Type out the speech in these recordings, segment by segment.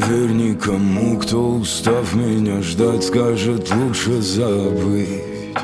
верь никому, кто, устав меня ждать, скажет лучше забыть.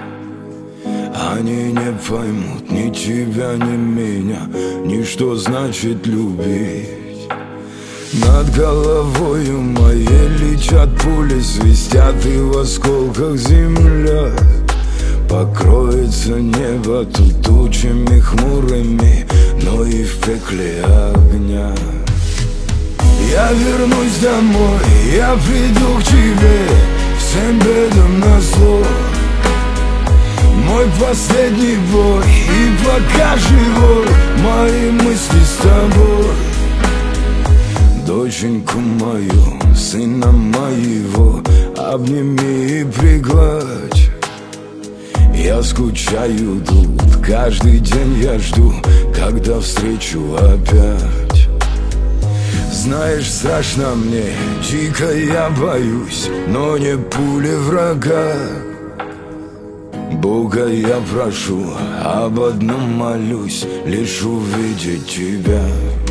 Они не поймут ни тебя, ни меня, ни что значит любить. Над головою моей летят пули, свистят и в осколках земля. Покроется небо тут тучами хмурыми, но и в пекле огня. Я вернусь домой, я приду к тебе, всем бедам назло. Мой последний бой, и пока живой, мои мысли с тобой. Доченьку мою, сына моего, обними и пригладь. Я скучаю тут, каждый день я жду, когда встречу опять. Знаешь, страшно мне, дико я боюсь, но не пули врага. Бога я прошу, об одном молюсь, лишь увидеть тебя.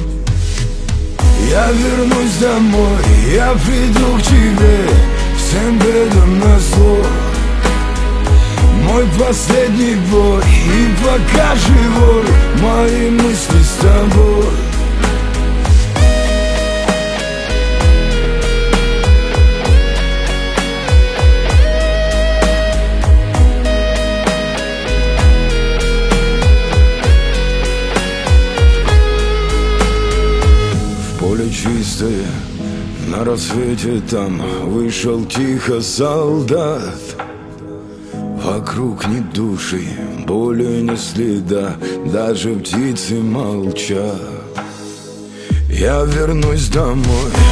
Я вернусь домой, я приду к тебе, всем бедам назло. Мой последний бой, и пока живой, мои мысли с тобой. Поле чистое, на рассвете там вышел тихо солдат. Вокруг ни души, боли ни следа, даже птицы молчат. Я вернусь домой,